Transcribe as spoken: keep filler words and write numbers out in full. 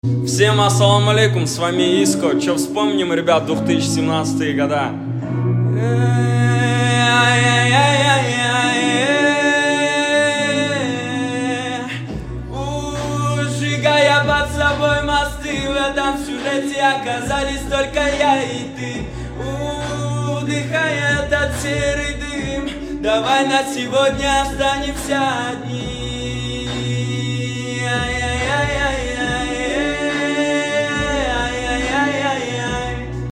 Всем ассаламу алейкум, с вами Иско. Че вспомним, ребят, две тысячи семнадцатые года? Сжигая под собой мосты, в этом сюжете оказались только я и ты. Удыхая этот серый дым, давай на сегодня останемся одни.